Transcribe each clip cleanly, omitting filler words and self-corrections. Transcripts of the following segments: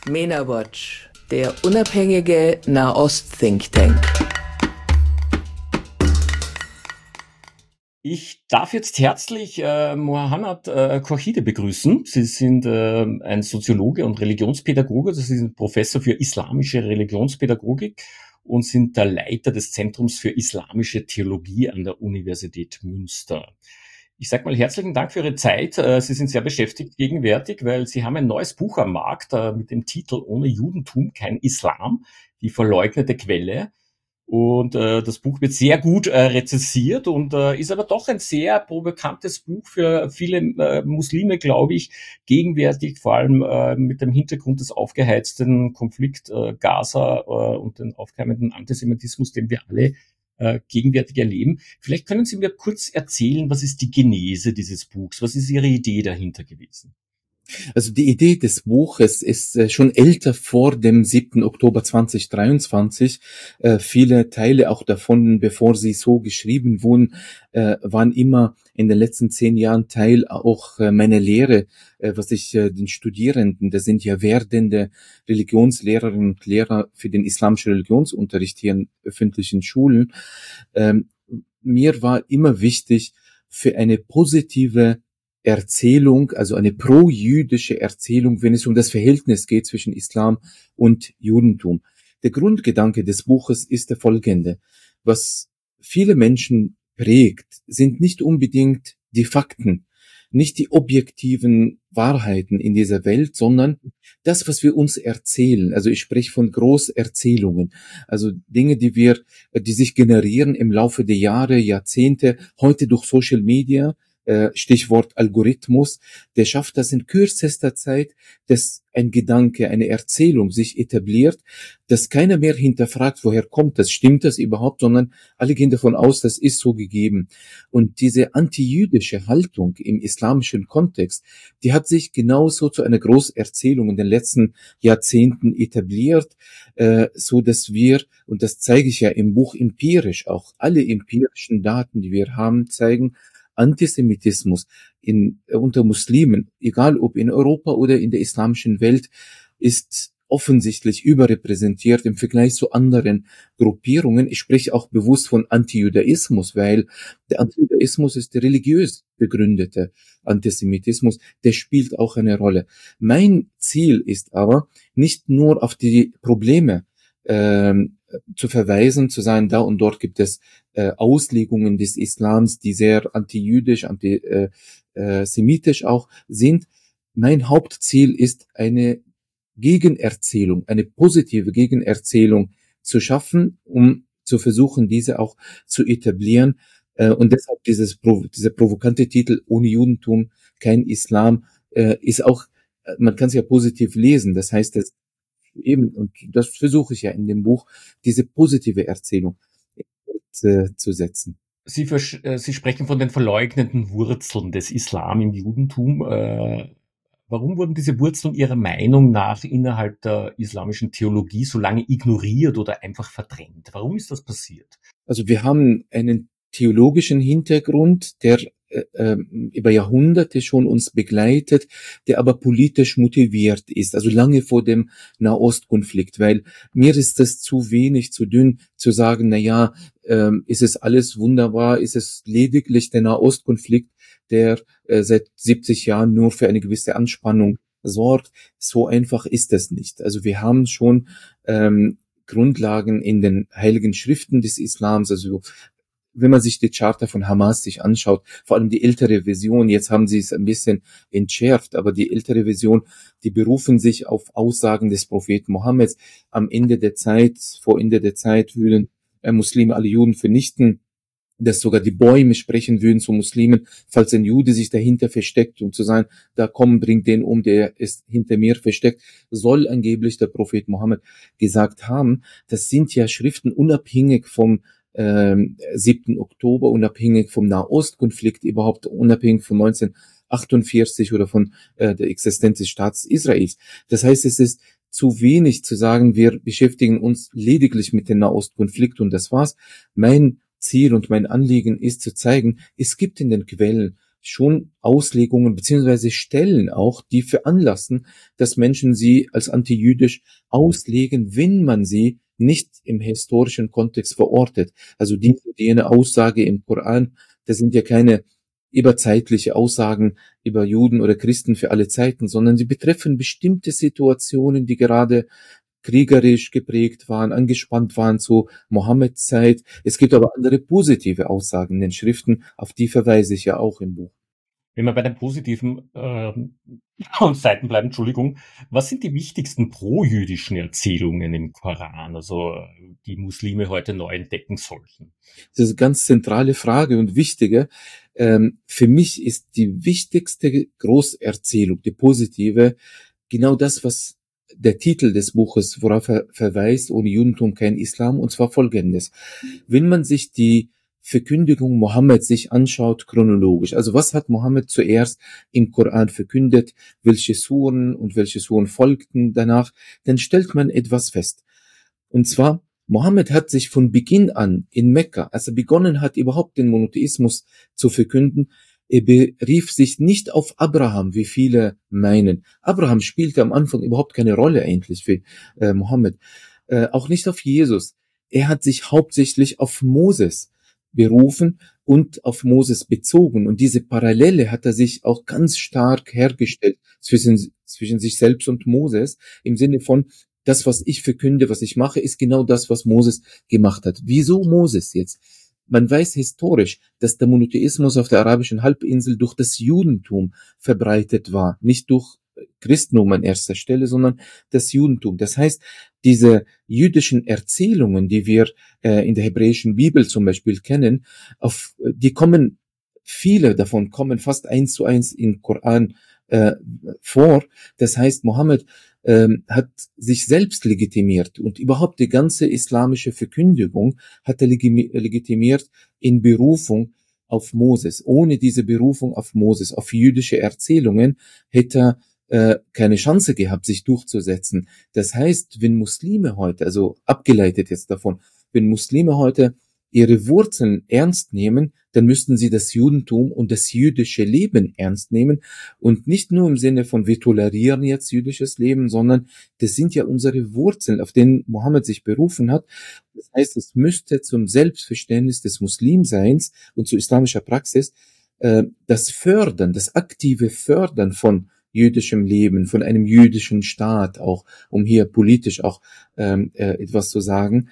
MENA Watch, der unabhängige Nahost-Think Tank. Ich darf jetzt herzlich Mohammad Khorchide begrüßen. Sie sind ein Soziologe und Religionspädagoge. Sie sind Professor für islamische Religionspädagogik und sind der Leiter des Zentrums für islamische Theologie an der Universität Münster. Ich sage mal herzlichen Dank für Ihre Zeit. Sie sind sehr beschäftigt gegenwärtig, weil Sie haben ein neues Buch am Markt mit dem Titel Ohne Judentum kein Islam, die verleugnete Quelle. Und das Buch wird sehr gut rezensiert und ist aber doch ein sehr provokantes Buch für viele Muslime, glaube ich, gegenwärtig, vor allem mit dem Hintergrund des aufgeheizten Konflikt Gaza und den aufkeimenden Antisemitismus, den wir alle gegenwärtig erleben. Vielleicht können Sie mir kurz erzählen, was ist die Genese dieses Buchs? Was ist Ihre Idee dahinter gewesen? Also die Idee des Buches ist schon älter, vor dem 7. Oktober 2023. Viele Teile auch davon, bevor sie so geschrieben wurden, waren immer in den letzten 10 Jahren Teil auch meiner Lehre, was ich den Studierenden, das sind ja werdende Religionslehrerinnen und Lehrer für den islamischen Religionsunterricht hier in öffentlichen Schulen. Mir war immer wichtig, für eine positive Erzählung, also eine pro-jüdische Erzählung, wenn es um das Verhältnis geht zwischen Islam und Judentum. Der Grundgedanke des Buches ist der folgende. Was viele Menschen prägt, sind nicht unbedingt die Fakten, nicht die objektiven Wahrheiten in dieser Welt, sondern das, was wir uns erzählen. Also ich spreche von Großerzählungen, also Dinge, die sich generieren im Laufe der Jahre, Jahrzehnte, heute durch Social Media, Stichwort Algorithmus, der schafft das in kürzester Zeit, dass ein Gedanke, eine Erzählung sich etabliert, dass keiner mehr hinterfragt, woher kommt das, stimmt das überhaupt, sondern alle gehen davon aus, das ist so gegeben. Und diese antijüdische Haltung im islamischen Kontext, die hat sich genauso zu einer Großerzählung in den letzten Jahrzehnten etabliert, so dass wir, und das zeige ich ja im Buch empirisch, auch alle empirischen Daten, die wir haben, zeigen, Antisemitismus unter Muslimen, egal ob in Europa oder in der islamischen Welt, ist offensichtlich überrepräsentiert im Vergleich zu anderen Gruppierungen. Ich spreche auch bewusst von Antijudaismus, weil der Antijudaismus ist der religiös begründete Antisemitismus, der spielt auch eine Rolle. Mein Ziel ist aber, nicht nur auf die Probleme zu verweisen, zu sagen, da und dort gibt es Auslegungen des Islams, die sehr antijüdisch, antisemitisch auch sind. Mein Hauptziel ist eine Gegenerzählung, eine positive Gegenerzählung zu schaffen, um zu versuchen, diese auch zu etablieren. Und deshalb dieser provokante Titel Ohne Judentum kein Islam ist auch, man kann es ja positiv lesen. Das heißt, dass eben, und das versuche ich ja in dem Buch, diese positive Erzählung zu setzen. Sie sprechen von den verleugneten Wurzeln des Islam im Judentum. Warum wurden diese Wurzeln Ihrer Meinung nach innerhalb der islamischen Theologie so lange ignoriert oder einfach verdrängt? Warum ist das passiert? Also wir haben einen theologischen Hintergrund, der über Jahrhunderte schon uns begleitet, der aber politisch motiviert ist, also lange vor dem Nahostkonflikt, weil mir ist das zu wenig, zu dünn, zu sagen, na ja, ist es alles wunderbar, ist es lediglich der Nahostkonflikt, der seit 70 Jahren nur für eine gewisse Anspannung sorgt. So einfach ist es nicht. Also wir haben schon Grundlagen in den heiligen Schriften des Islams, also wenn man sich die Charta von Hamas sich anschaut, vor allem die ältere Version, jetzt haben sie es ein bisschen entschärft, aber die ältere Version, die berufen sich auf Aussagen des Propheten Mohammeds. Vor Ende der Zeit würden Muslime alle Juden vernichten, dass sogar die Bäume sprechen würden zu Muslimen, falls ein Jude sich dahinter versteckt, um zu sagen, da komm, bringt den um, der ist hinter mir versteckt, soll angeblich der Prophet Mohammed gesagt haben. Das sind ja Schriften unabhängig vom 7. Oktober, unabhängig vom Nahostkonflikt, überhaupt unabhängig von 1948 oder von der Existenz des Staates Israels. Das heißt, es ist zu wenig zu sagen, wir beschäftigen uns lediglich mit dem Nahostkonflikt und das war's. Mein Ziel und mein Anliegen ist zu zeigen, es gibt in den Quellen schon Auslegungen beziehungsweise Stellen auch, die veranlassen, dass Menschen sie als antijüdisch auslegen, wenn man sie nicht im historischen Kontext verortet. Also jene Aussage im Koran, das sind ja keine überzeitliche Aussagen über Juden oder Christen für alle Zeiten, sondern sie betreffen bestimmte Situationen, die gerade kriegerisch geprägt waren, angespannt waren zu Mohammeds Zeit. Es gibt aber andere positive Aussagen in den Schriften, auf die verweise ich ja auch im Buch. Wenn wir bei den positiven Seiten bleiben, Entschuldigung, was sind die wichtigsten pro-jüdischen Erzählungen im Koran, also die Muslime heute neu entdecken sollten? Das ist eine ganz zentrale Frage und wichtige. Für mich ist die wichtigste Großerzählung, die positive, genau das, was der Titel des Buches, worauf er verweist, ohne Judentum kein Islam, und zwar folgendes. Wenn man sich die Verkündigung Mohammeds sich anschaut, chronologisch, also was hat Mohammed zuerst im Koran verkündet, welche Suren und welche Suren folgten danach, dann stellt man etwas fest. Und zwar, Mohammed hat sich von Beginn an in Mekka, als er begonnen hat, überhaupt den Monotheismus zu verkünden, er berief sich nicht auf Abraham, wie viele meinen. Abraham spielte am Anfang überhaupt keine Rolle eigentlich für Mohammed. Auch nicht auf Jesus. Er hat sich hauptsächlich auf Moses berufen und auf Moses bezogen. Und diese Parallele hat er sich auch ganz stark hergestellt zwischen sich selbst und Moses, im Sinne von, das, was ich verkünde, was ich mache, ist genau das, was Moses gemacht hat. Wieso Moses jetzt? Man weiß historisch, dass der Monotheismus auf der arabischen Halbinsel durch das Judentum verbreitet war, nicht durch Christentum an erster Stelle, sondern das Judentum. Das heißt, diese jüdischen Erzählungen, die wir in der hebräischen Bibel zum Beispiel kennen, viele davon kommen fast 1:1 im Koran vor. Das heißt, Mohammed hat sich selbst legitimiert und überhaupt die ganze islamische Verkündigung hat er legitimiert in Berufung auf Moses. Ohne diese Berufung auf Moses, auf jüdische Erzählungen, hätte er keine Chance gehabt, sich durchzusetzen. Das heißt, wenn Muslime heute, also abgeleitet jetzt davon, wenn Muslime heute ihre Wurzeln ernst nehmen, dann müssten sie das Judentum und das jüdische Leben ernst nehmen und nicht nur im Sinne von wir tolerieren jetzt jüdisches Leben, sondern das sind ja unsere Wurzeln, auf denen Mohammed sich berufen hat. Das heißt, es müsste zum Selbstverständnis des Muslimseins und zu islamischer Praxis das Fördern, das aktive Fördern von jüdischem Leben, von einem jüdischen Staat auch, um hier politisch auch etwas zu sagen,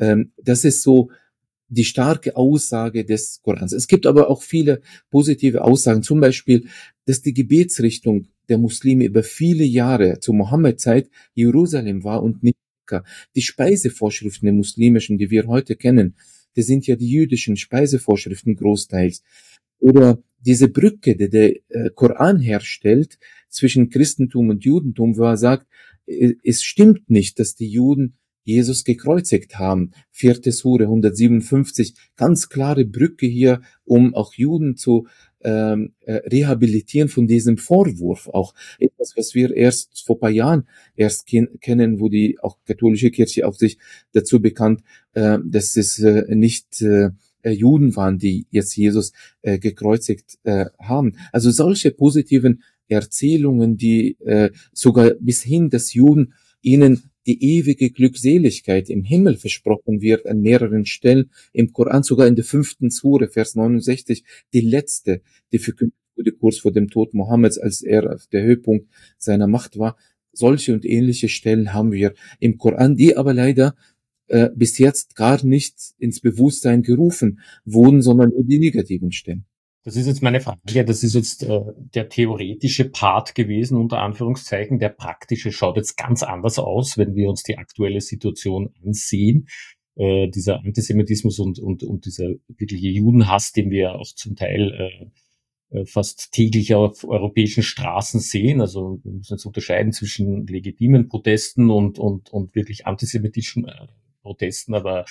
das ist so die starke Aussage des Korans. Es gibt aber auch viele positive Aussagen, zum Beispiel, dass die Gebetsrichtung der Muslime über viele Jahre zur Mohammed-Zeit Jerusalem war und nicht Mekka. Die Speisevorschriften der muslimischen, die wir heute kennen, das sind ja die jüdischen Speisevorschriften großteils. Oder diese Brücke, die der Koran herstellt zwischen Christentum und Judentum, wo er sagt, es stimmt nicht, dass die Juden Jesus gekreuzigt haben. 4. Sure 157, ganz klare Brücke hier, um auch Juden zu rehabilitieren von diesem Vorwurf. Auch etwas, was wir erst vor ein paar Jahren kennen, wo die auch katholische Kirche auch sich dazu bekannt, dass es nicht Juden waren, die jetzt Jesus gekreuzigt haben. Also solche positiven Erzählungen, die sogar bis hin, dass Juden ihnen die ewige Glückseligkeit im Himmel versprochen wird an mehreren Stellen im Koran, sogar in der 5. Sure, Vers 69, die letzte, die verkündet wurde kurz vor dem Tod Mohammeds, als er auf der Höhepunkt seiner Macht war. Solche und ähnliche Stellen haben wir im Koran, die aber leider bis jetzt gar nicht ins Bewusstsein gerufen wurden, sondern nur die negativen Stellen. Das ist jetzt meine Frage. Das ist jetzt der theoretische Part gewesen, unter Anführungszeichen. Der praktische schaut jetzt ganz anders aus, wenn wir uns die aktuelle Situation ansehen. Dieser Antisemitismus und dieser wirkliche Judenhass, den wir auch zum Teil fast täglich auf europäischen Straßen sehen. Also wir müssen jetzt unterscheiden zwischen legitimen Protesten und wirklich antisemitischen Protesten, aber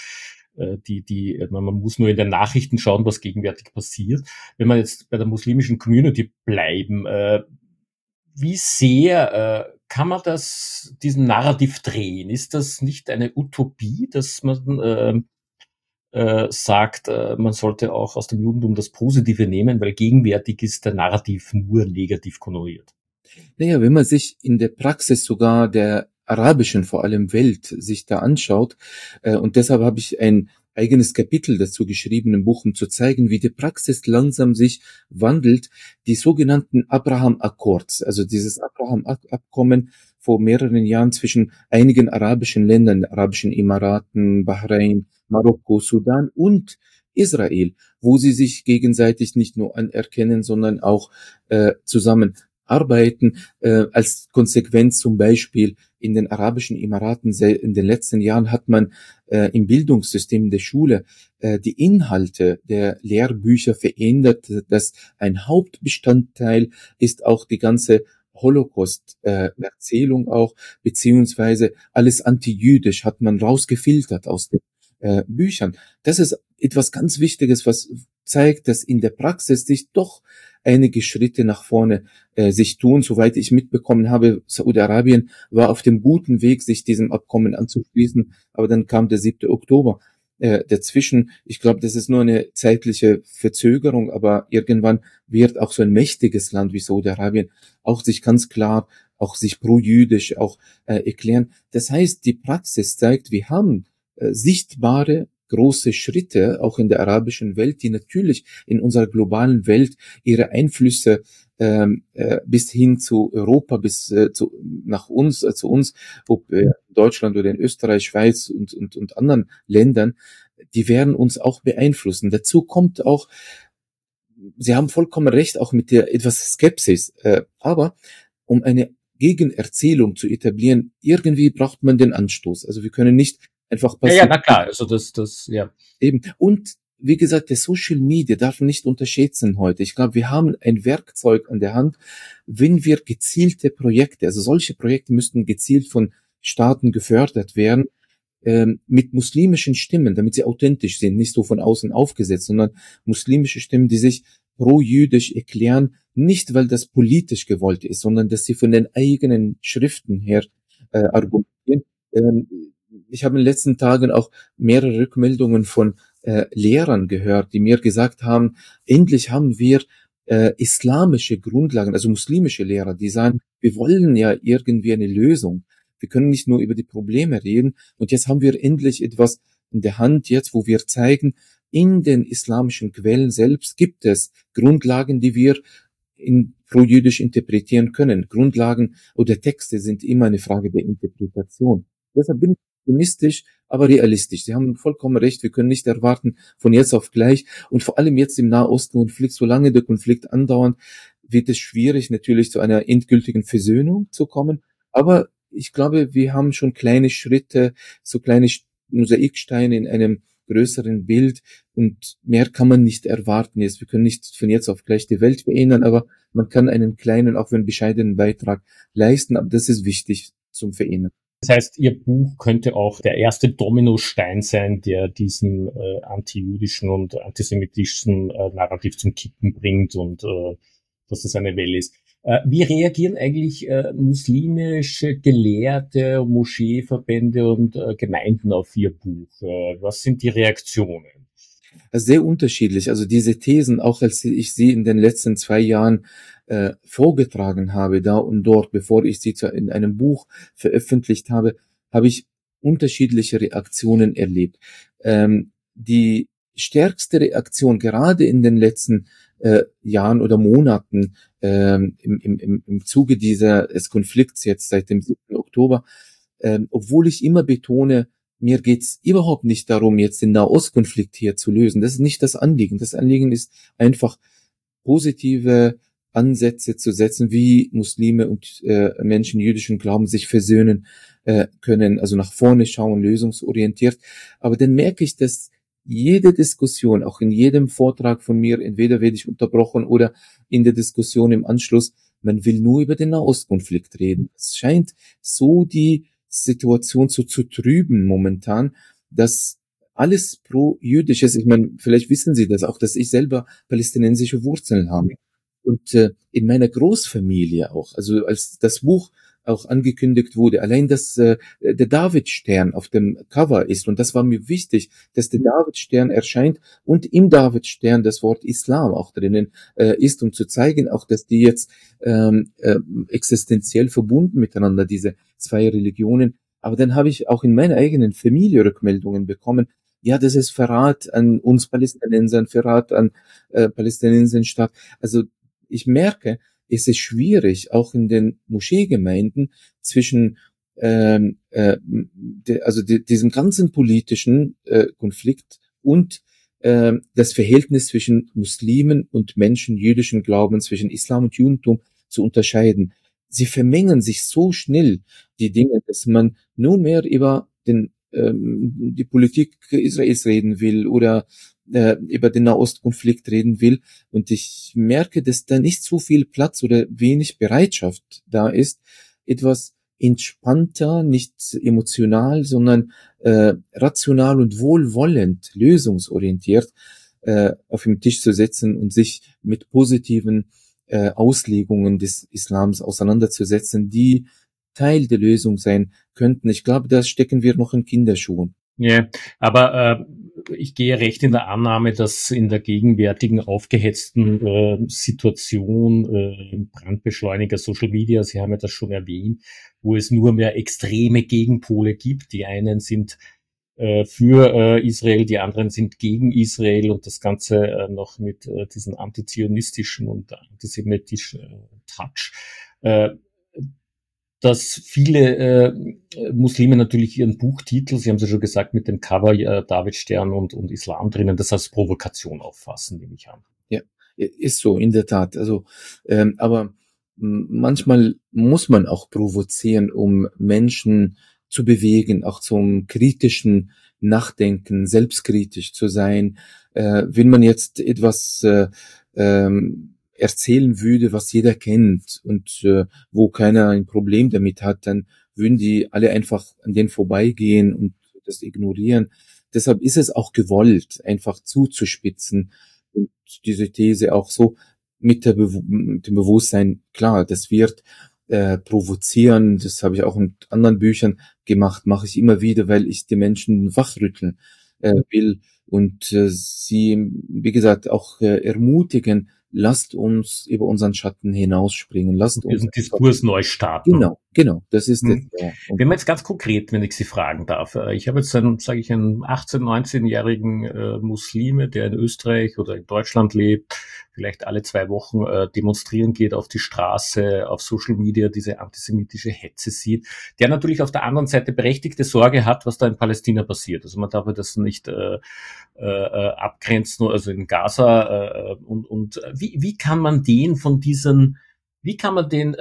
man muss nur in den Nachrichten schauen, was gegenwärtig passiert. Wenn wir jetzt bei der muslimischen Community bleiben, wie sehr kann man diesen Narrativ drehen? Ist das nicht eine Utopie, dass man sagt, man sollte auch aus dem Judentum das Positive nehmen, weil gegenwärtig ist der Narrativ nur negativ konnotiert. Naja, wenn man sich in der Praxis sogar der arabischen, vor allem Welt, sich da anschaut, und deshalb habe ich ein eigenes Kapitel dazu geschrieben im Buch, um zu zeigen, wie die Praxis langsam sich wandelt, die sogenannten Abraham Accords, also dieses Abraham Abkommen vor mehreren Jahren zwischen einigen arabischen Ländern, arabischen Emiraten, Bahrain, Marokko, Sudan und Israel, wo sie sich gegenseitig nicht nur anerkennen, sondern auch zusammen arbeiten, als Konsequenz zum Beispiel in den Arabischen Emiraten in den letzten Jahren hat man im Bildungssystem der Schule die Inhalte der Lehrbücher verändert, dass ein Hauptbestandteil ist auch die ganze Holocaust-Erzählung auch, beziehungsweise alles antijüdisch hat man rausgefiltert aus den Büchern. Das ist etwas ganz Wichtiges, was zeigt, dass in der Praxis sich doch einige Schritte nach vorne sich tun. Soweit ich mitbekommen habe, Saudi-Arabien war auf dem guten Weg, sich diesem Abkommen anzuschließen, aber dann kam der 7. Oktober dazwischen. Ich glaube, das ist nur eine zeitliche Verzögerung, aber irgendwann wird auch so ein mächtiges Land wie Saudi-Arabien auch sich ganz klar, auch sich pro-jüdisch auch erklären. Das heißt, die Praxis zeigt, wir haben sichtbare große Schritte auch in der arabischen Welt, die natürlich in unserer globalen Welt ihre Einflüsse bis hin zu Europa, bis nach uns, zu uns, ob Deutschland oder in Österreich, Schweiz und anderen Ländern, die werden uns auch beeinflussen. Dazu kommt auch, Sie haben vollkommen recht, auch mit der etwas Skepsis, aber um eine Gegenerzählung zu etablieren, irgendwie braucht man den Anstoß. Also wir können nicht einfach passiv. Ja, na klar, also ja. Eben. Und wie gesagt, der Social Media darf nicht unterschätzen heute. Ich glaube, wir haben ein Werkzeug an der Hand, wenn wir gezielte Projekte, also solche Projekte müssten gezielt von Staaten gefördert werden, mit muslimischen Stimmen, damit sie authentisch sind, nicht so von außen aufgesetzt, sondern muslimische Stimmen, die sich pro-jüdisch erklären, nicht weil das politisch gewollt ist, sondern dass sie von den eigenen Schriften her argumentieren. Ich habe in den letzten Tagen auch mehrere Rückmeldungen von Lehrern gehört, die mir gesagt haben, endlich haben wir islamische Grundlagen, also muslimische Lehrer, die sagen, wir wollen ja irgendwie eine Lösung. Wir können nicht nur über die Probleme reden. Und jetzt haben wir endlich etwas in der Hand, jetzt, wo wir zeigen, in den islamischen Quellen selbst gibt es Grundlagen, die wir pro-jüdisch interpretieren können. Grundlagen oder Texte sind immer eine Frage der Interpretation. Deshalb bin ich optimistisch, aber realistisch. Sie haben vollkommen recht. Wir können nicht erwarten, von jetzt auf gleich. Und vor allem jetzt im Nahosten-Konflikt, solange der Konflikt andauert, wird es schwierig, natürlich zu einer endgültigen Versöhnung zu kommen. Aber ich glaube, wir haben schon kleine Schritte, so kleine Mosaiksteine in einem größeren Bild und mehr kann man nicht erwarten jetzt. Wir können nicht von jetzt auf gleich die Welt verändern, aber man kann einen kleinen, auch wenn bescheidenen Beitrag leisten, aber das ist wichtig zum Verändern. Das heißt, Ihr Buch könnte auch der erste Dominostein sein, der diesen antijüdischen und antisemitischen Narrativ zum Kippen bringt und dass das eine Welle ist. Wie reagieren eigentlich muslimische Gelehrte, Moscheeverbände und Gemeinden auf Ihr Buch? Was sind die Reaktionen? Sehr unterschiedlich. Also diese Thesen, auch als ich sie in den letzten 2 Jahren vorgetragen habe, da und dort, bevor ich sie in einem Buch veröffentlicht habe, habe ich unterschiedliche Reaktionen erlebt. Die stärkste Reaktion, gerade in den letzten Jahren oder Monaten im Zuge des Konflikts jetzt seit dem 7. Oktober, obwohl ich immer betone, mir geht's überhaupt nicht darum, jetzt den Nahostkonflikt hier zu lösen. Das ist nicht das Anliegen. Das Anliegen ist einfach positive Ansätze zu setzen, wie Muslime und Menschen jüdischen Glauben sich versöhnen können, also nach vorne schauen, lösungsorientiert. Aber dann merke ich, dass jede Diskussion, auch in jedem Vortrag von mir, entweder werde ich unterbrochen oder in der Diskussion im Anschluss, man will nur über den Nahostkonflikt reden. Es scheint so die Situation zu trüben momentan, dass alles pro-jüdisch ist. Ich meine, vielleicht wissen Sie das auch, dass ich selber palästinensische Wurzeln habe. Und in meiner Großfamilie auch, also als das Buch auch angekündigt wurde. Allein, dass der Davidstern auf dem Cover ist. Und das war mir wichtig, dass der Davidstern erscheint und im Davidstern das Wort Islam auch drinnen ist, um zu zeigen, auch dass die jetzt existenziell verbunden miteinander, diese zwei Religionen. Aber dann habe ich auch in meiner eigenen Familie Rückmeldungen bekommen, ja, das ist Verrat an uns Palästinensern, Verrat an Palästinenserstaat. Also ich merke, es ist schwierig, auch in den Moscheegemeinden zwischen diesem ganzen politischen Konflikt und das Verhältnis zwischen Muslimen und Menschen jüdischen Glaubens, zwischen Islam und Judentum zu unterscheiden. Sie vermengen sich so schnell, die Dinge, dass man nur mehr über die Politik Israels reden will oder über den Nahostkonflikt reden will. Und ich merke, dass da nicht so viel Platz oder wenig Bereitschaft da ist, etwas entspannter, nicht emotional, sondern rational und wohlwollend, lösungsorientiert auf den Tisch zu setzen und sich mit positiven Auslegungen des Islams auseinanderzusetzen, die Teil der Lösung sein könnten. Ich glaube, da stecken wir noch in Kinderschuhen. Ja, aber ich gehe recht in der Annahme, dass in der gegenwärtigen aufgehetzten Situation Brandbeschleuniger Social Media, Sie haben ja das schon erwähnt, wo es nur mehr extreme Gegenpole gibt. Die einen sind für Israel, die anderen sind gegen Israel und das Ganze noch mit diesen antizionistischen und antisemitischen Touch. Dass viele Muslime natürlich ihren Buchtitel, Sie haben es ja schon gesagt, mit dem Cover Davidstern und Islam drinnen, das als Provokation auffassen, nehme ich an. Ja, ist so, in der Tat. Also, aber manchmal muss man auch provozieren, um Menschen zu bewegen, auch zum kritischen Nachdenken, selbstkritisch zu sein. Wenn man jetzt etwas erzählen würde, was jeder kennt und wo keiner ein Problem damit hat, dann würden die alle einfach an denen vorbeigehen und das ignorieren. Deshalb ist es auch gewollt, einfach zuzuspitzen und diese These auch so mit dem Bewusstsein, klar, das wird provozieren, das habe ich auch in anderen Büchern gemacht, mache ich immer wieder, weil ich die Menschen wachrütteln will und sie, wie gesagt, auch ermutigen, lasst uns über unseren Schatten hinausspringen. Lasst uns diesen Diskurs neu starten. Genau, das ist es. Ja. Wenn man jetzt ganz konkret, wenn ich Sie fragen darf, ich habe jetzt einen 18-, 19-jährigen Muslime, der in Österreich oder in Deutschland lebt, vielleicht alle 2 Wochen demonstrieren geht auf die Straße, auf Social Media diese antisemitische Hetze sieht, der natürlich auf der anderen Seite berechtigte Sorge hat, was da in Palästina passiert. Also man darf das nicht abgrenzen, also in Gaza und wie kann man den von diesen, wie kann man den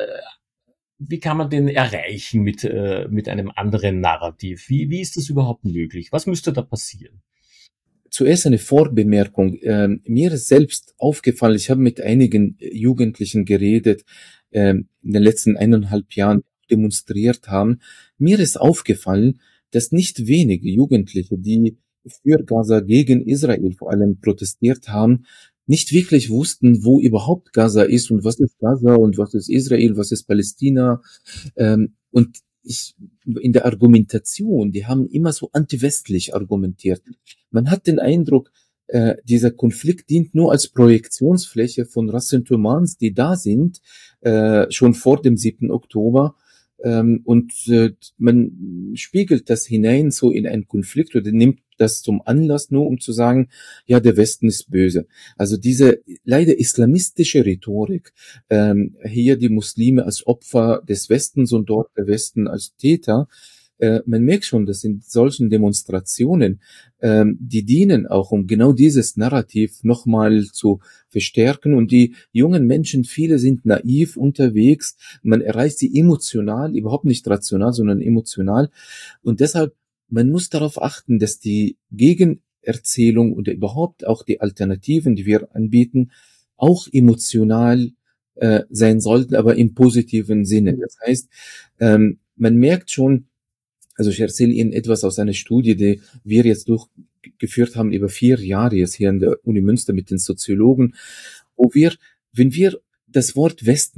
erreichen mit einem anderen Narrativ? Wie ist das überhaupt möglich? Was müsste da passieren? Zuerst eine Vorbemerkung. Mir ist selbst aufgefallen, ich habe mit einigen Jugendlichen geredet, in den letzten 1,5 Jahren demonstriert haben. Mir ist aufgefallen, dass nicht wenige Jugendliche, die für Gaza gegen Israel vor allem protestiert haben, nicht wirklich wussten, wo überhaupt Gaza ist und was ist Gaza und was ist Israel, was ist Palästina. Und in der Argumentation, die haben immer so antiwestlich argumentiert. Man hat den Eindruck, dieser Konflikt dient nur als Projektionsfläche von Ressentiments, die da sind, schon vor dem 7. Oktober. Und man spiegelt das hinein so in einen Konflikt oder nimmt das zum Anlass nur, um zu sagen, ja, der Westen ist böse. Also diese leider islamistische Rhetorik, hier die Muslime als Opfer des Westens und dort der Westen als Täter, man merkt schon, dass in solchen Demonstrationen, die dienen auch, um genau dieses Narrativ nochmal zu verstärken. Und die jungen Menschen, viele sind naiv unterwegs. Man erreicht sie emotional, überhaupt nicht rational, sondern emotional. Und deshalb, man muss darauf achten, dass die Gegenerzählung oder überhaupt auch die Alternativen, die wir anbieten, auch emotional sein sollten, aber im positiven Sinne. Das heißt, man merkt schon, also ich erzähle Ihnen etwas aus einer Studie, die wir jetzt durchgeführt haben über 4 Jahre jetzt hier an der Uni Münster mit den Soziologen, wo wir, wenn wir das Wort Westen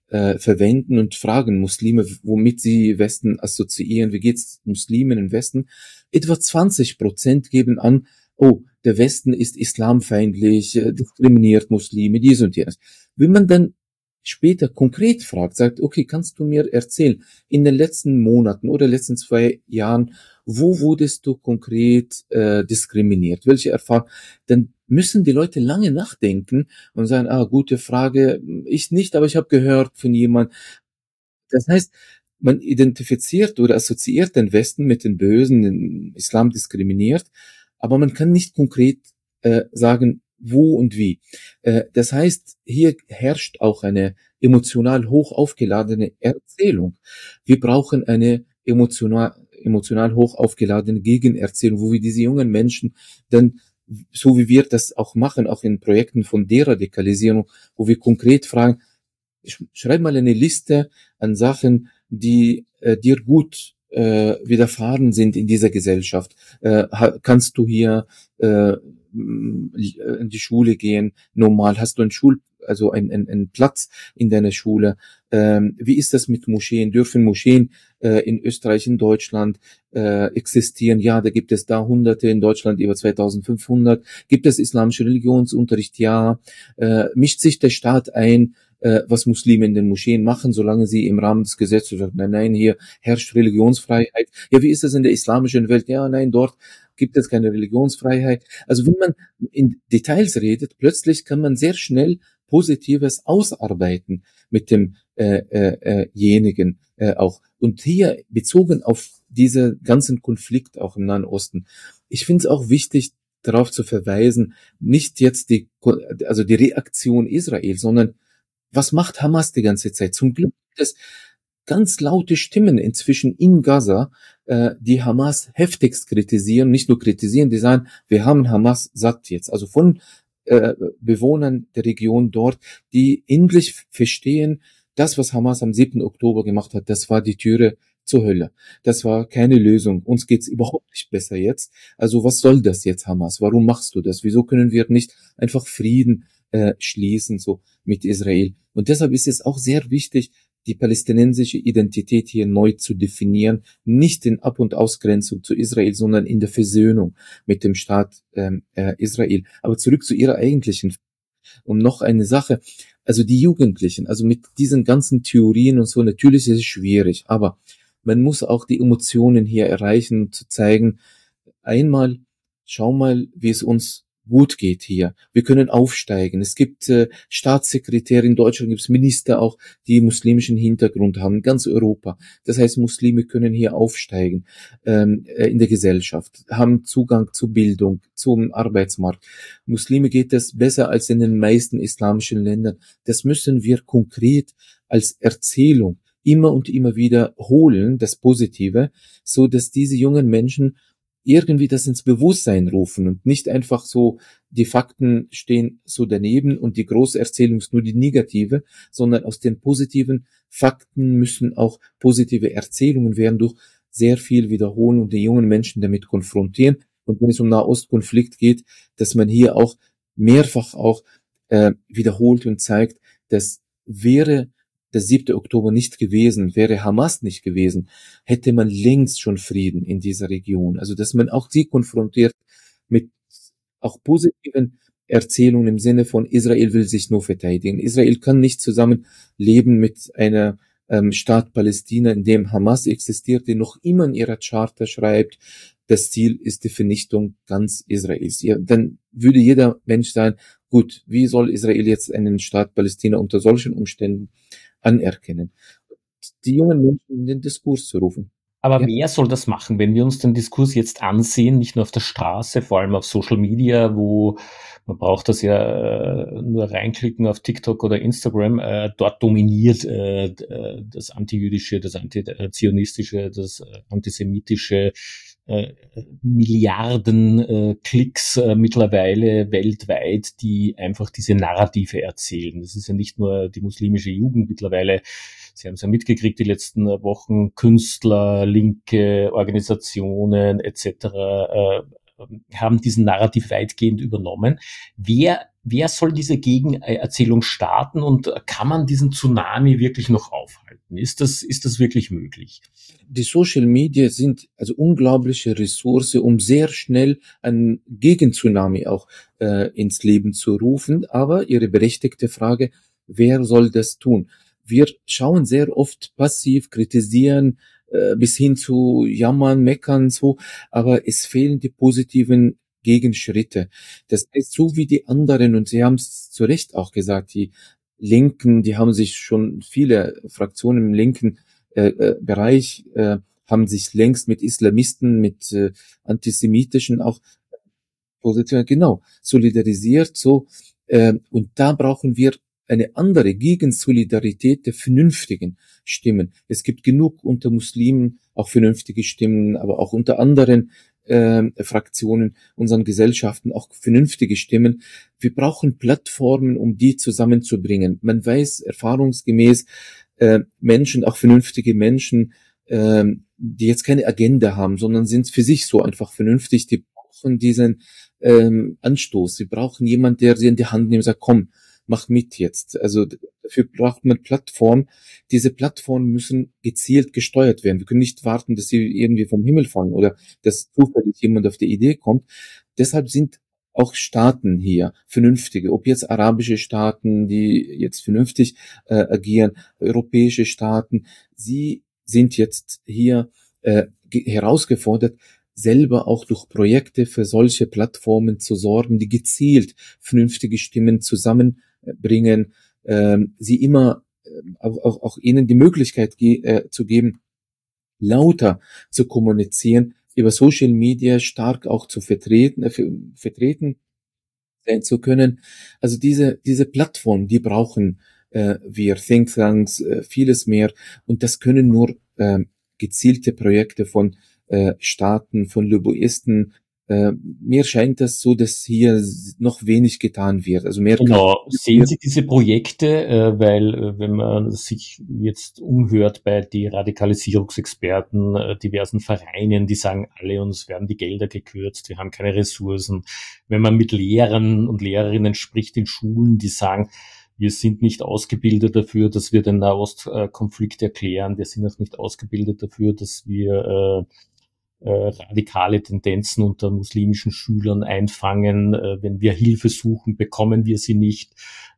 verwenden und fragen Muslime, womit sie Westen assoziieren, wie geht's Muslimen im Westen, etwa 20% geben an, oh, der Westen ist islamfeindlich, diskriminiert Muslime, dies und jenes. Wenn man dann später konkret fragt, sagt, okay, kannst du mir erzählen, in den letzten Monaten oder letzten 2 Jahren, wo wurdest du konkret diskriminiert? Welche Erfahrung? Dann müssen die Leute lange nachdenken und sagen, gute Frage, ich nicht, aber ich habe gehört von jemand. Das heißt, man identifiziert oder assoziiert den Westen mit den Bösen, den Islam diskriminiert, aber man kann nicht konkret sagen, wo und wie. Das heißt, hier herrscht auch eine emotional hoch aufgeladene Erzählung. Wir brauchen eine emotional hoch aufgeladene Gegenerzählung, wo wir diese jungen Menschen dann, so wie wir das auch machen, auch in Projekten von Deradikalisierung, wo wir konkret fragen, schreib mal eine Liste an Sachen, die dir gut widerfahren sind in dieser Gesellschaft. Kannst du hier in die Schule gehen? Normal hast du also einen Platz in deiner Schule. Wie ist das mit Moscheen? Dürfen Moscheen in Österreich, in Deutschland existieren? Ja, da gibt es da Hunderte, in Deutschland über 2500. Gibt es islamischen Religionsunterricht? Ja. Mischt sich der Staat ein, was Muslime in den Moscheen machen, solange sie im Rahmen des Gesetzes sagen, nein, hier herrscht Religionsfreiheit. Ja, wie ist das in der islamischen Welt? Ja, nein, dort gibt es keine Religionsfreiheit. Also wenn man in Details redet, plötzlich kann man sehr schnell Positives ausarbeiten mit demjenigen auch. Und hier bezogen auf diese ganzen Konflikt auch im Nahen Osten. Ich finde es auch wichtig, darauf zu verweisen, nicht jetzt die Reaktion Israel, sondern was macht Hamas die ganze Zeit? Zum Glück gibt es ganz laute Stimmen inzwischen in Gaza, die Hamas heftigst kritisieren, nicht nur kritisieren, die sagen, wir haben Hamas satt jetzt. Also von Bewohnern der Region dort, die endlich verstehen, das, was Hamas am 7. Oktober gemacht hat, das war die Türe zur Hölle. Das war keine Lösung. Uns geht's überhaupt nicht besser jetzt. Also was soll das jetzt, Hamas? Warum machst du das? Wieso können wir nicht einfach Frieden schließen, so mit Israel? Und deshalb ist es auch sehr wichtig, die palästinensische Identität hier neu zu definieren, nicht in Ab- und Ausgrenzung zu Israel, sondern in der Versöhnung mit dem Staat Israel. Aber zurück zu Ihrer eigentlichen, und noch eine Sache, also die Jugendlichen, also mit diesen ganzen Theorien und so, natürlich ist es schwierig, aber man muss auch die Emotionen hier erreichen, und zu zeigen, einmal, schau mal, wie es uns gut geht hier. Wir können aufsteigen. Es gibt Staatssekretäre in Deutschland, gibt es Minister auch, die muslimischen Hintergrund haben, in ganz Europa. Das heißt, Muslime können hier aufsteigen in der Gesellschaft, haben Zugang zu Bildung, zum Arbeitsmarkt. Muslime geht es besser als in den meisten islamischen Ländern. Das müssen wir konkret als Erzählung immer und immer wieder holen, das Positive, so dass diese jungen Menschen irgendwie das ins Bewusstsein rufen und nicht einfach so, die Fakten stehen so daneben und die große Erzählung ist nur die negative, sondern aus den positiven Fakten müssen auch positive Erzählungen werden, durch sehr viel wiederholen und die jungen Menschen damit konfrontieren. Und wenn es um Nahostkonflikt geht, dass man hier auch mehrfach auch wiederholt und zeigt, dass wäre der 7. Oktober nicht gewesen, wäre Hamas nicht gewesen, hätte man längst schon Frieden in dieser Region. Also, dass man auch sie konfrontiert mit auch positiven Erzählungen im Sinne von, Israel will sich nur verteidigen. Israel kann nicht zusammen leben mit einer Staat Palästina, in dem Hamas existiert, die noch immer in ihrer Charta schreibt, das Ziel ist die Vernichtung ganz Israels. Ja, dann würde jeder Mensch sagen, gut, wie soll Israel jetzt einen Staat Palästina unter solchen Umständen anerkennen? Die jungen Menschen in den Diskurs zu rufen. Aber wer soll das machen, wenn wir uns den Diskurs jetzt ansehen, nicht nur auf der Straße, vor allem auf Social Media, wo man braucht das ja nur reinklicken auf TikTok oder Instagram, dort dominiert das antijüdische, das antizionistische, das antisemitische, Milliarden Klicks mittlerweile weltweit, die einfach diese Narrative erzählen. Das ist ja nicht nur die muslimische Jugend mittlerweile. Sie haben es ja mitgekriegt die letzten Wochen, Künstler, linke Organisationen etc. haben diesen Narrativ weitgehend übernommen. Wer soll diese Gegenerzählung starten und kann man diesen Tsunami wirklich noch aufhalten? Ist das wirklich möglich? Die Social Media sind also unglaubliche Ressource, um sehr schnell einen Gegentsunami auch ins Leben zu rufen. Aber Ihre berechtigte Frage, wer soll das tun? Wir schauen sehr oft passiv, kritisieren, bis hin zu jammern, meckern, so, aber es fehlen die positiven Gegenschritte. Das ist so wie die anderen, und Sie haben es zu Recht auch gesagt, die Linken, die haben sich schon, viele Fraktionen im linken Bereich haben sich längst mit Islamisten, mit antisemitischen auch Positionen, genau, solidarisiert, so, und da brauchen wir eine andere Gegensolidarität der vernünftigen Stimmen. Es gibt genug unter Muslimen auch vernünftige Stimmen, aber auch unter anderen Fraktionen, unseren Gesellschaften auch vernünftige Stimmen. Wir brauchen Plattformen, um die zusammenzubringen. Man weiß erfahrungsgemäß, Menschen, auch vernünftige Menschen, die jetzt keine Agenda haben, sondern sind für sich so einfach vernünftig, die brauchen diesen Anstoß. Sie brauchen jemanden, der sie in die Hand nimmt und sagt, komm, mach mit jetzt. Also dafür braucht man Plattformen. Diese Plattformen müssen gezielt gesteuert werden. Wir können nicht warten, dass sie irgendwie vom Himmel fallen oder dass zufällig jemand auf die Idee kommt. Deshalb sind auch Staaten hier vernünftige, ob jetzt arabische Staaten, die jetzt vernünftig agieren, europäische Staaten, sie sind jetzt hier herausgefordert, selber auch durch Projekte für solche Plattformen zu sorgen, die gezielt vernünftige Stimmen zusammenbringen, sie immer auch ihnen die Möglichkeit zu geben, lauter zu kommunizieren, über Social Media stark auch zu vertreten sein zu können. Also diese Plattform, die brauchen wir, Thinktanks, vieles mehr, und das können nur gezielte Projekte von Staaten, von Lobbyisten. Mir scheint das so, dass hier noch wenig getan wird. Also mehr Genau. Sehen Sie diese Projekte, weil wenn man sich jetzt umhört bei die Radikalisierungsexperten, diversen Vereinen, die sagen alle, uns werden die Gelder gekürzt, wir haben keine Ressourcen. Wenn man mit Lehrern und Lehrerinnen spricht in Schulen, die sagen, wir sind nicht ausgebildet dafür, dass wir den Nahostkonflikt erklären, wir sind auch nicht ausgebildet dafür, dass wir radikale Tendenzen unter muslimischen Schülern einfangen. Wenn wir Hilfe suchen, bekommen wir sie nicht.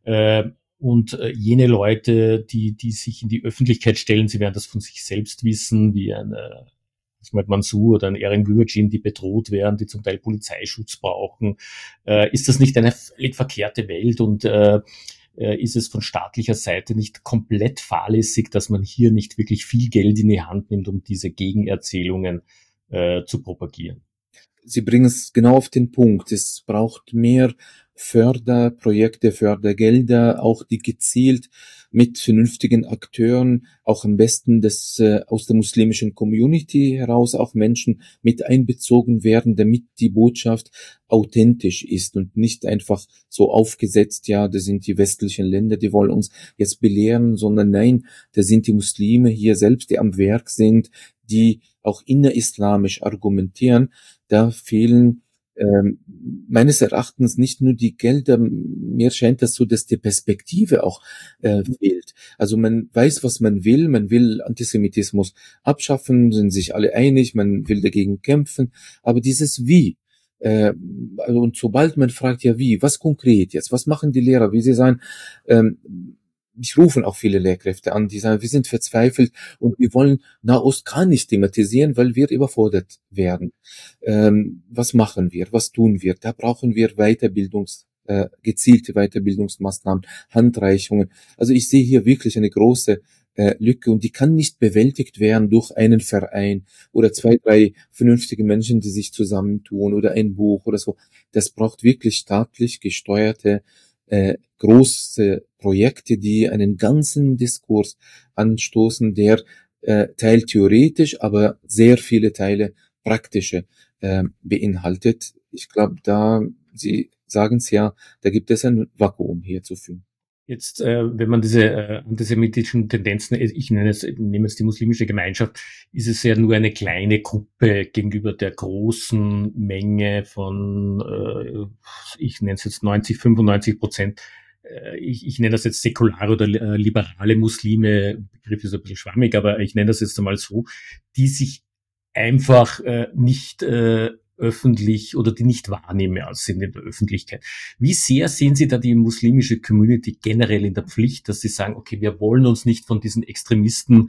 Und jene Leute, die sich in die Öffentlichkeit stellen, sie werden das von sich selbst wissen, wie ein Ahmed Mansour oder ein Erin Gürcin, die bedroht werden, die zum Teil Polizeischutz brauchen. Ist das nicht eine völlig verkehrte Welt, und ist es von staatlicher Seite nicht komplett fahrlässig, dass man hier nicht wirklich viel Geld in die Hand nimmt, um diese Gegenerzählungen zu propagieren? Sie bringen es genau auf den Punkt. Es braucht mehr Förderprojekte, Fördergelder, auch die gezielt mit vernünftigen Akteuren, auch am besten aus der muslimischen Community heraus auch Menschen mit einbezogen werden, damit die Botschaft authentisch ist und nicht einfach so aufgesetzt, ja, das sind die westlichen Länder, die wollen uns jetzt belehren, sondern nein, da sind die Muslime hier selbst, die am Werk sind, die auch innerislamisch argumentieren. Da fehlen meines Erachtens nicht nur die Gelder, mir scheint das so, dass die Perspektive auch fehlt. Also man weiß, was man will Antisemitismus abschaffen, sind sich alle einig, man will dagegen kämpfen, aber dieses Wie, also, und sobald man fragt, ja wie, was konkret jetzt, was machen die Lehrer, wie sie sagen, mich rufen auch viele Lehrkräfte an, die sagen, wir sind verzweifelt und wir wollen Nahost gar nicht thematisieren, weil wir überfordert werden. Was machen wir? Was tun wir? Da brauchen wir gezielte Weiterbildungsmaßnahmen, Handreichungen. Also ich sehe hier wirklich eine große Lücke, und die kann nicht bewältigt werden durch einen Verein oder 2, 3 vernünftige Menschen, die sich zusammentun, oder ein Buch oder so. Das braucht wirklich staatlich gesteuerte große Projekte, die einen ganzen Diskurs anstoßen, der Teil theoretisch, aber sehr viele Teile praktische beinhaltet. Ich glaube, Sie sagen es ja, da gibt es ein Vakuum hier zu füllen. Jetzt, wenn man diese antisemitischen Tendenzen, nehme jetzt die muslimische Gemeinschaft, ist es ja nur eine kleine Gruppe gegenüber der großen Menge von, ich nenne es jetzt 95%. Ich nenne das jetzt säkulare oder liberale Muslime, Begriff ist ein bisschen schwammig, aber ich nenne das jetzt einmal so, die sich einfach nicht öffentlich oder die nicht wahrnehmbar sind in der Öffentlichkeit. Wie sehr sehen Sie da die muslimische Community generell in der Pflicht, dass sie sagen, okay, wir wollen uns nicht von diesen Extremisten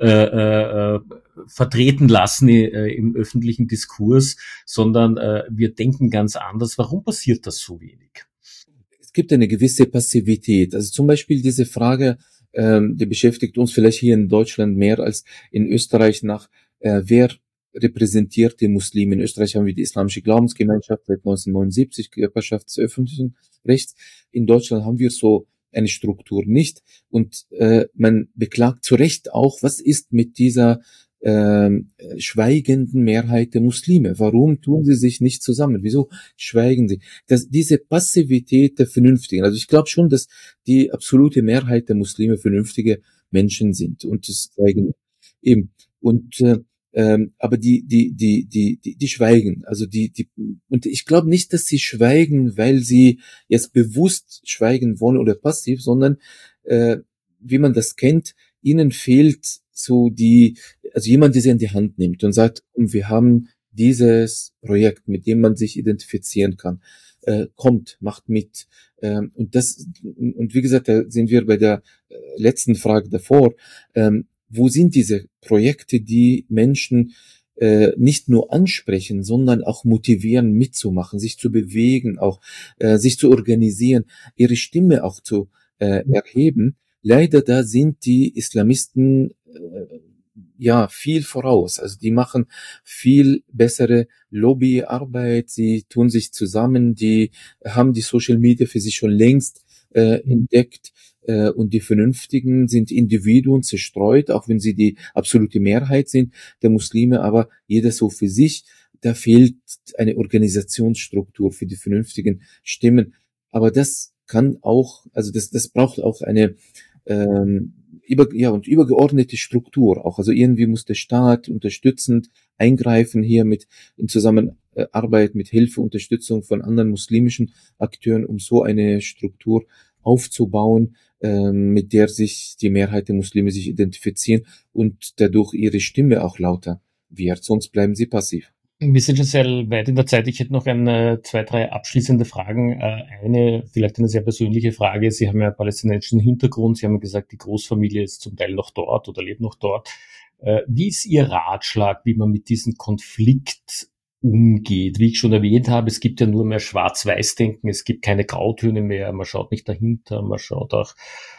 vertreten lassen im öffentlichen Diskurs, sondern wir denken ganz anders. Warum passiert das so wenig? Es gibt eine gewisse Passivität. Also zum Beispiel diese Frage, die beschäftigt uns vielleicht hier in Deutschland mehr als in Österreich nach, wer repräsentiert die Muslime. In Österreich haben wir die Islamische Glaubensgemeinschaft seit 1979, Körperschaft des öffentlichen Rechts. In Deutschland haben wir so eine Struktur nicht. Und man beklagt zu Recht auch, was ist mit dieser schweigenden Mehrheit der Muslime? Warum tun sie sich nicht zusammen? Wieso schweigen sie? Diese Passivität der Vernünftigen. Also ich glaube schon, dass die absolute Mehrheit der Muslime vernünftige Menschen sind und das zeigen eben. Und aber die schweigen. Also und ich glaube nicht, dass sie schweigen, weil sie jetzt bewusst schweigen wollen oder passiv, sondern wie man das kennt, ihnen fehlt so also jemand, der sie in die Hand nimmt und sagt, wir haben dieses Projekt, mit dem man sich identifizieren kann. Kommt, macht mit. Und wie gesagt, da sind wir bei der letzten Frage davor. Wo sind diese Projekte, die Menschen nicht nur ansprechen, sondern auch motivieren, mitzumachen, sich zu bewegen, auch sich zu organisieren, ihre Stimme auch zu erheben? Leider da sind die Islamisten viel voraus. Also die machen viel bessere Lobbyarbeit, sie tun sich zusammen, die haben die Social Media für sich schon längst entdeckt. Und die Vernünftigen sind Individuen zerstreut, auch wenn sie die absolute Mehrheit sind der Muslime, aber jeder so für sich. Da fehlt eine Organisationsstruktur für die vernünftigen Stimmen. Aber das kann auch, also das braucht auch eine übergeordnete Struktur auch. Also irgendwie muss der Staat unterstützend eingreifen hier in Zusammenarbeit mit Hilfe, Unterstützung von anderen muslimischen Akteuren, um so eine Struktur aufzubauen, mit der sich die Mehrheit der Muslime sich identifizieren und dadurch ihre Stimme auch lauter wird. Sonst bleiben sie passiv. Wir sind schon sehr weit in der Zeit. Ich hätte noch zwei, drei abschließende Fragen. Vielleicht eine sehr persönliche Frage. Sie haben ja palästinensischen Hintergrund. Sie haben ja gesagt, die Großfamilie ist zum Teil noch dort oder lebt noch dort. Wie ist Ihr Ratschlag, wie man mit diesem Konflikt umgeht? Wie ich schon erwähnt habe, es gibt ja nur mehr Schwarz-Weiß-Denken. Es gibt keine Grautöne mehr. Man schaut nicht dahinter. Man schaut auch,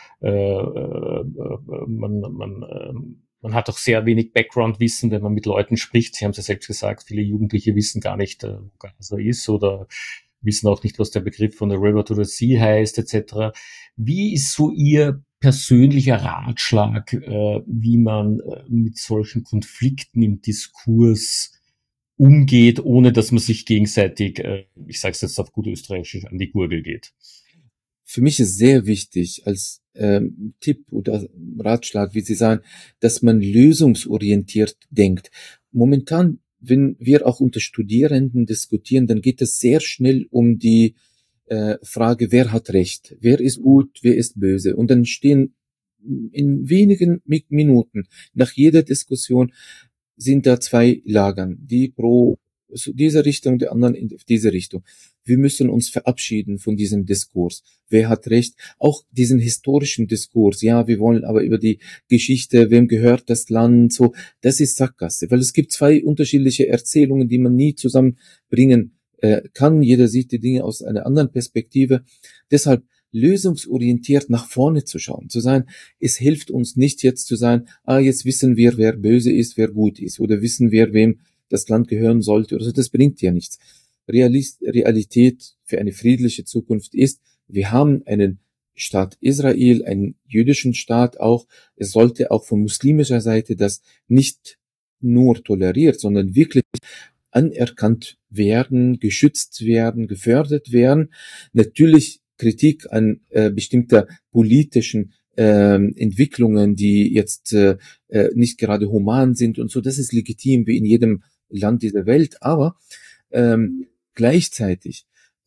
man hat auch sehr wenig Background-Wissen, wenn man mit Leuten spricht. Sie haben es ja selbst gesagt, viele Jugendliche wissen gar nicht, wo Gaza ist oder wissen auch nicht, was der Begriff von the River to the Sea heißt, etc. Wie ist so Ihr persönlicher Ratschlag, wie man mit solchen Konflikten im Diskurs umgeht, ohne dass man sich gegenseitig, ich sage es jetzt auf gut Österreichisch, an die Gurgel geht? Für mich ist sehr wichtig als Tipp oder Ratschlag, wie Sie sagen, dass man lösungsorientiert denkt. Momentan, wenn wir auch unter Studierenden diskutieren, dann geht es sehr schnell um die Frage, wer hat Recht, wer ist gut, wer ist böse. Und dann stehen in wenigen Minuten nach jeder Diskussion sind da zwei Lagern, die pro dieser Richtung, die anderen in diese Richtung. Wir müssen uns verabschieden von diesem Diskurs. Wer hat Recht? Auch diesen historischen Diskurs. Ja, wir wollen aber über die Geschichte, wem gehört das Land, so. Das ist Sackgasse, weil es gibt zwei unterschiedliche Erzählungen, die man nie zusammenbringen kann. Jeder sieht die Dinge aus einer anderen Perspektive. Deshalb lösungsorientiert nach vorne zu schauen, zu sein, es hilft uns nicht jetzt zu sein, jetzt wissen wir, wer böse ist, wer gut ist, oder wissen wir, wem das Land gehören sollte, oder so. Das bringt ja nichts. Realität für eine friedliche Zukunft ist, wir haben einen Staat Israel, einen jüdischen Staat auch. Es sollte auch von muslimischer Seite das nicht nur toleriert, sondern wirklich anerkannt werden, geschützt werden, gefördert werden. Natürlich Kritik an bestimmter politischen Entwicklungen, die jetzt nicht gerade human sind und so. Das ist legitim wie in jedem Land dieser Welt, aber gleichzeitig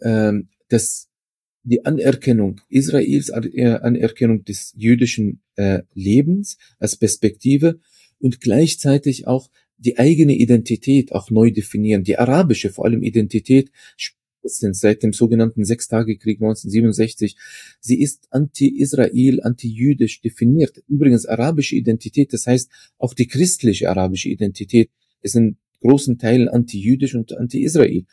die Anerkennung Israels, Anerkennung des jüdischen Lebens als Perspektive und gleichzeitig auch die eigene Identität auch neu definieren, die arabische vor allem Identität, seit dem sogenannten Sechstagekrieg 1967, sie ist anti-Israel, anti-jüdisch definiert. Übrigens arabische Identität, das heißt auch die christliche arabische Identität, ist in großen Teilen anti-jüdisch und anti-Israel.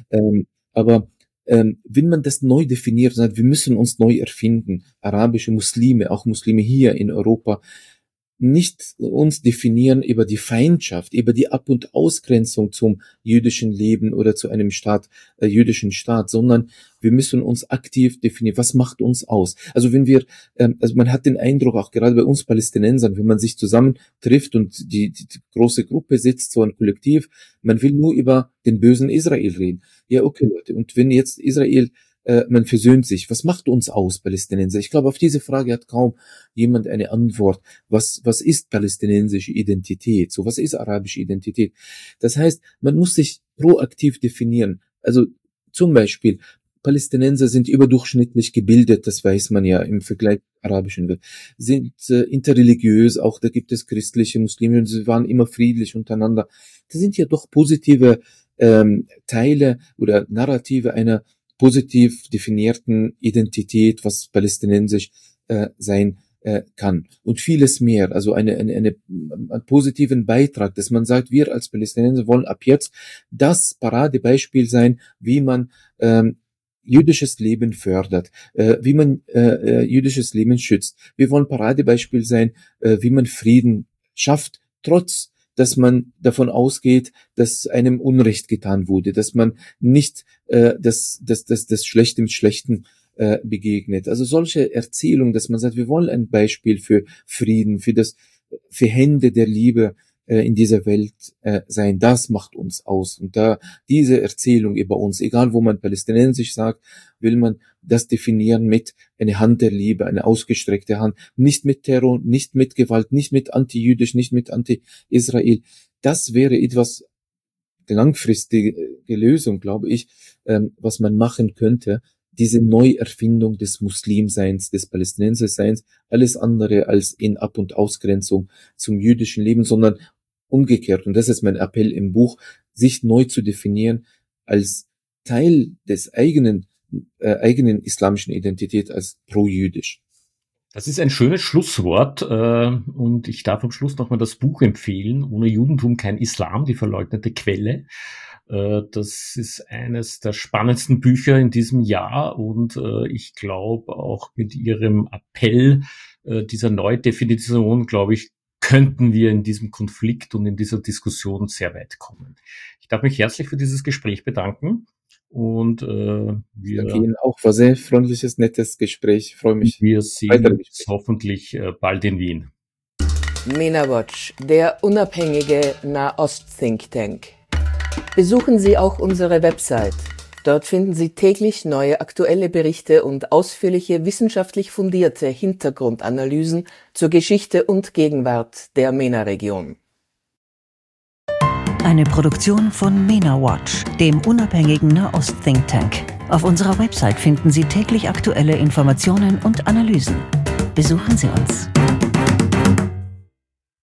Aber wenn man das neu definiert, sagt, wir müssen uns neu erfinden, arabische Muslime, auch Muslime hier in Europa, nicht uns definieren über die Feindschaft, über die Ab- und Ausgrenzung zum jüdischen Leben oder zu einem jüdischen Staat, sondern wir müssen uns aktiv definieren. Was macht uns aus? Also wenn wir, also man hat den Eindruck, auch gerade bei uns Palästinensern, wenn man sich zusammentrifft und die große Gruppe sitzt, so ein Kollektiv, man will nur über den bösen Israel reden. Ja, okay, Leute. Und wenn jetzt Israel man versöhnt sich. Was macht uns aus, Palästinenser? Ich glaube, auf diese Frage hat kaum jemand eine Antwort. Was ist palästinensische Identität? So, was ist arabische Identität? Das heißt, man muss sich proaktiv definieren. Also, zum Beispiel, Palästinenser sind überdurchschnittlich gebildet, das weiß man ja im Vergleich zur arabischen Welt, sind interreligiös, auch da gibt es christliche Muslime und sie waren immer friedlich untereinander. Das sind ja doch positive Teile oder Narrative einer positiv definierten Identität, was palästinensisch sein kann und vieles mehr, also einen positiven Beitrag, dass man sagt, wir als Palästinenser wollen ab jetzt das Paradebeispiel sein, wie man jüdisches Leben fördert, wie man jüdisches Leben schützt. Wir wollen Paradebeispiel sein, wie man Frieden schafft, trotz dass man davon ausgeht, dass einem Unrecht getan wurde, dass man nicht das Schlechte mit Schlechten begegnet. Also solche Erzählungen, dass man sagt, wir wollen ein Beispiel für Frieden, für Hände der Liebe in dieser Welt sein, das macht uns aus. Und da diese Erzählung über uns, egal wo man palästinensisch sagt, will man das definieren mit eine Hand der Liebe, eine ausgestreckte Hand, nicht mit Terror, nicht mit Gewalt, nicht mit anti-jüdisch, nicht mit anti-Israel. Das wäre etwas langfristige Lösung, glaube ich, was man machen könnte, diese Neuerfindung des Muslimseins, des Palästinenserseins, alles andere als in Ab- und Ausgrenzung zum jüdischen Leben, sondern umgekehrt. Und das ist mein Appell im Buch, sich neu zu definieren als Teil des eigenen islamischen Identität, als pro-jüdisch. Das ist ein schönes Schlusswort und ich darf am Schluss nochmal das Buch empfehlen, Ohne Judentum kein Islam, die verleugnete Quelle. Das ist eines der spannendsten Bücher in diesem Jahr und ich glaube auch mit Ihrem Appell dieser Neudefinition, glaube ich, könnten wir in diesem Konflikt und in dieser Diskussion sehr weit kommen. Ich darf mich herzlich für dieses Gespräch bedanken und wir Ihnen auch, war sehr freundliches, nettes Gespräch. Ich freue mich. Wir sehen uns hoffentlich bald in Wien. MENA Watch, der unabhängige Nahost-Think Tank. Besuchen Sie auch unsere Website. Dort finden Sie täglich neue aktuelle Berichte und ausführliche wissenschaftlich fundierte Hintergrundanalysen zur Geschichte und Gegenwart der MENA-Region. Eine Produktion von MENA Watch, dem unabhängigen Nahost-Think Tank. Auf unserer Website finden Sie täglich aktuelle Informationen und Analysen. Besuchen Sie uns.